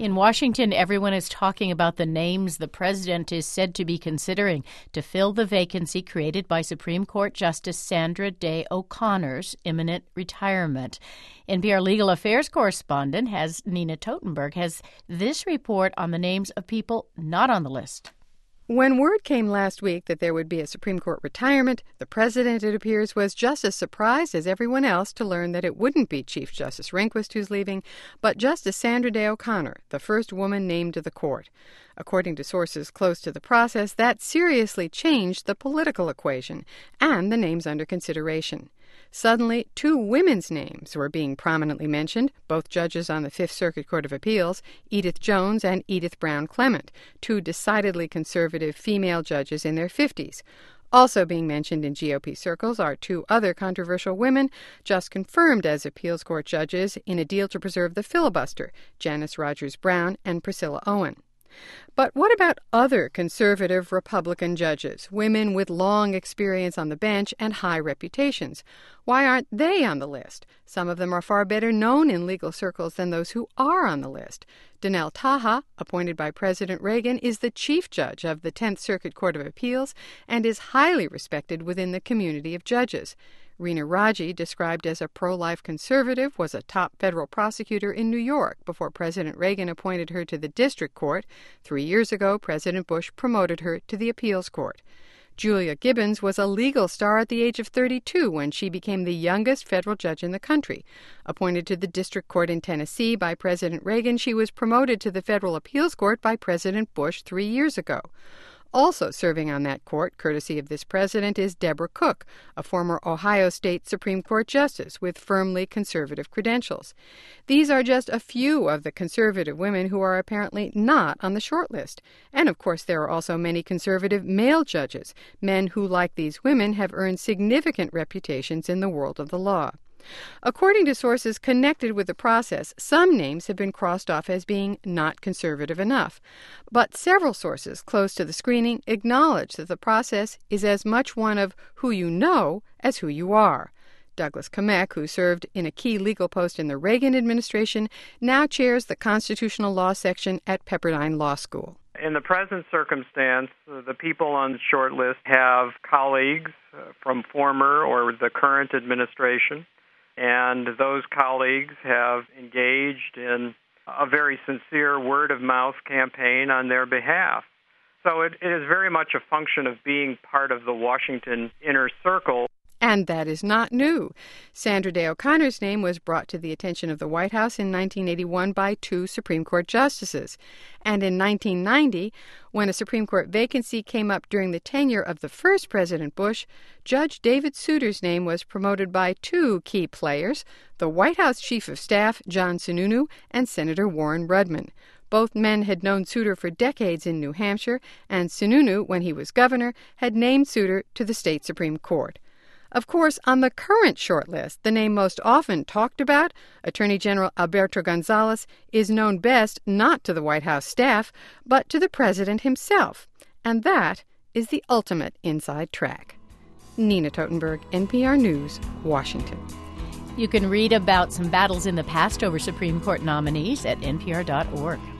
In Washington, everyone is talking about the names the president is said to be considering to fill the vacancy created by Supreme Court Justice Sandra Day O'Connor's imminent retirement. NPR legal affairs correspondent Nina Totenberg has this report on the names of people not on the list. When word came last week that there would be a Supreme Court retirement, the president, it appears, was just as surprised as everyone else to learn that it wouldn't be Chief Justice Rehnquist who's leaving, but Justice Sandra Day O'Connor, the first woman named to the court. According to sources close to the process, that seriously changed the political equation and the names under consideration. Suddenly, two women's names were being prominently mentioned, both judges on the Fifth Circuit Court of Appeals, Edith Jones and Edith Brown Clement, two decidedly conservative female judges in their 50s. Also being mentioned in GOP circles are two other controversial women just confirmed as appeals court judges in a deal to preserve the filibuster, Janice Rogers Brown and Priscilla Owen. But what about other conservative Republican judges, women with long experience on the bench and high reputations? Why aren't they on the list? Some of them are far better known in legal circles than those who are on the list. Donelle Taha, appointed by President Reagan, is the chief judge of the 10th Circuit Court of Appeals and is highly respected within the community of judges. Rena Raji, described as a pro-life conservative, was a top federal prosecutor in New York before President Reagan appointed her to the district court. 3 years ago, President Bush promoted her to the appeals court. Julia Gibbons was a legal star at the age of 32 when she became the youngest federal judge in the country. Appointed to the district court in Tennessee by President Reagan, she was promoted to the federal appeals court by President Bush 3 years ago. Also serving on that court, courtesy of this president, is Deborah Cook, a former Ohio State Supreme Court justice with firmly conservative credentials. These are just a few of the conservative women who are apparently not on the short list. And of course, there are also many conservative male judges, men who, like these women, have earned significant reputations in the world of the law. According to sources connected with the process, some names have been crossed off as being not conservative enough. But several sources close to the screening acknowledge that the process is as much one of who you know as who you are. Douglas Kamek, who served in a key legal post in the Reagan administration, now chairs the constitutional law section at Pepperdine Law School. In the present circumstance, the people on the short list have colleagues from former or the current administration. And those colleagues have engaged in a very sincere word-of-mouth campaign on their behalf. So it is very much a function of being part of the Washington inner circle. And that is not new. Sandra Day O'Connor's name was brought to the attention of the White House in 1981 by two Supreme Court justices. And in 1990, when a Supreme Court vacancy came up during the tenure of the first President Bush, Judge David Souter's name was promoted by two key players, the White House Chief of Staff, John Sununu, and Senator Warren Rudman. Both men had known Souter for decades in New Hampshire, and Sununu, when he was governor, had named Souter to the state Supreme Court. Of course, on the current short list, the name most often talked about, Attorney General Alberto Gonzales, is known best not to the White House staff, but to the president himself. And that is the ultimate inside track. Nina Totenberg, NPR News, Washington. You can read about some battles in the past over Supreme Court nominees at npr.org.